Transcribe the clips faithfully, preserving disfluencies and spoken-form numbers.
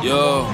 یا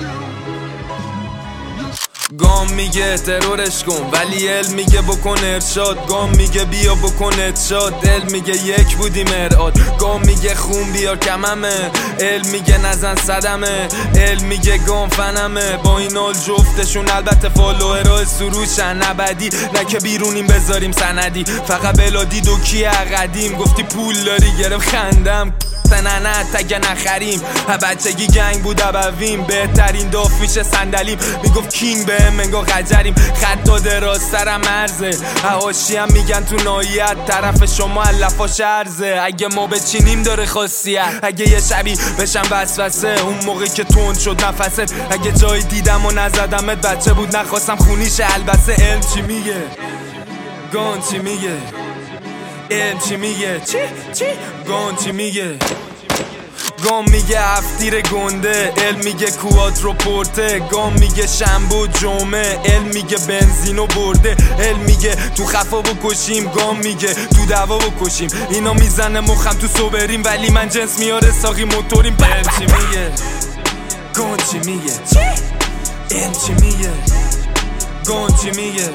گام میگه ترورش کن ولی علم میگه بکن ارشاد. گام میگه بیا بکن ارشاد. دل میگه یک بودی مرآت. گام میگه خون بیار کممه. علم میگه نزن صدمه. علم میگه گام فنمه. با این حال جفتشون البته فالوورای سروشن ابدی. نه که بیرونیم بذاریم سندی. فقط بلادی دو کی قدیم. گفتی پول داری گرفت خندم نه نه تگه نخریم. بچگی گنگ بود ابویم. بهترین داف میشه صندلیم. میگفت کینگ به منگا قجریم. خطا دراز سرم مرزه. هواشی هم میگن تو نایت. طرف شما علفا شرزه. اگه ما بچینیم داره خاصیت. اگه یه شبی بشم وسوسه اون موقعی که تند شد نفست. اگه جایی دیدم و نزدمت بچه بود نخواستم خونیش البسه. علم چی میگه؟ گان چی میگه؟ علم چی میگه؟ چی؟ چی؟ گان چی میگه؟ گام میگه هفتیر گنده. علم میگه کوادروپورته. گام میگه شنبه جمعه. علم میگه بنزینو برده. علم میگه تو خفا بکشیم. گام میگه تو دوا بکشیم. اینا میزنه مخم تو صبریم ولی من جنس میاره ساقی موتوریم. علم چی میگه؟ گان چی میگه؟ چی؟ علم چی میگه؟ گان چی میگه؟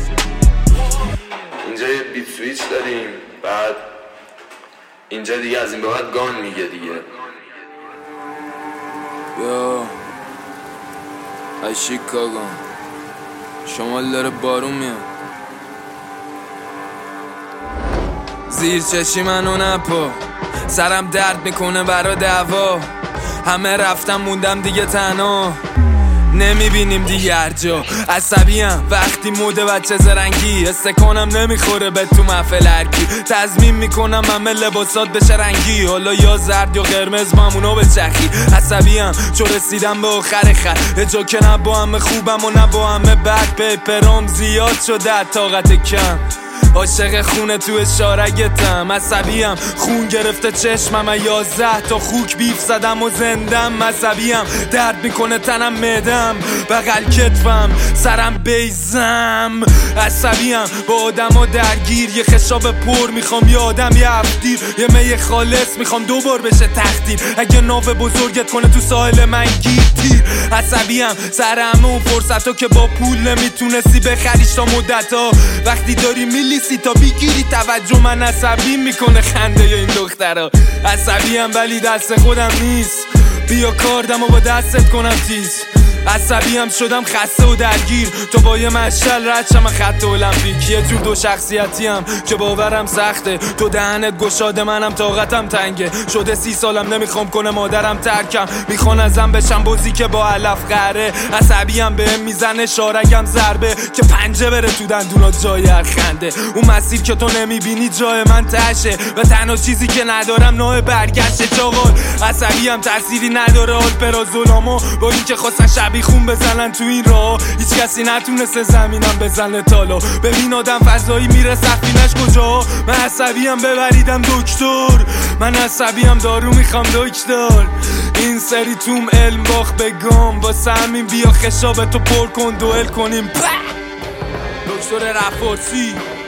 اینجا یه بیت سویچ داریم. بعد اینجا دیگه از این به بعد گان میگه دیگه. یا ای شیکاگو شمال داره بارون میاد. زیر چشی منو نپا. سرم درد میکنه برا دعوا. همه رفتم موندم دیگه تنها. نمیبینیم دیگه هر جا. عصبیم وقتی موده بچه زرنگی. استکانم نمیخوره به تو محفل هرکی. تضمین میکنم همه لباسات بشه رنگی. حالا یا زرد یا قرمز مامونو به چخی. عصبیم چو رسیدم به آخر خط. یه جا که نه با همه خوبم و نه با همه بد. پیپرام زیاد شده طاقت کم. عاشق خونه تو اشارگتم. عصبیم خون گرفته چشمم. یازده تا خوک بیف زدم و زندم. عصبیم درد میکنه تنم معدم. بغل کتفم سرم بیزم. عصبیم با آدم ها درگیر. یه خشاب پر میخوام یه آدم یه هفتیر. یه می خالص میخوام دوبار بشه تقدیر. اگه ناو بزرگت کنه تو ساحل من گیر تیر. عصبیم سر همه اون فرصت که با پول نمیتونستی بخریش تا مدت ها. وقتی داری میلی سی تا بگیری توجه من عصبی میکنه خنده یا این دخترها. عصبیم ولی دست خودم نیست. بیا کاردم و با دستت کنم تیز. عصبیم شدم خسته و درگیر. تو با یه مشعل رد شم خط المپیک. یه جور دو شخصیتیم که باورم سخته. تو دهنت گشاده منم طاقتم تنگه. شده سی سالم نمیخوام کنه مادرم ترکم. میخوان ازم بشم بازی که با علف قهره. عصبیم بهم میزنه شارگم ضربه که پنجه بره تو دندونا جای هر خنده. اون مسیر که تو نمیبینی جای من تشه. و تنها چیزی که ندارم نوع برگشته چاقال. عصبیم تأثیری نداره آلپرازولامو. با این که خواستن شبی خون بزنن تو این راه. هیچ کسی نتونسته زمینم بزنه تالا. ببین آدم فضایی میره سفینش کجا. من عصبیم ببریدم دکتر. من عصبیم دارو میخوام دکتر. این سری توم علم باخ بگم. واسه همین بیا خشابتو پر کن دوئل کنیم. دکتر رفاسی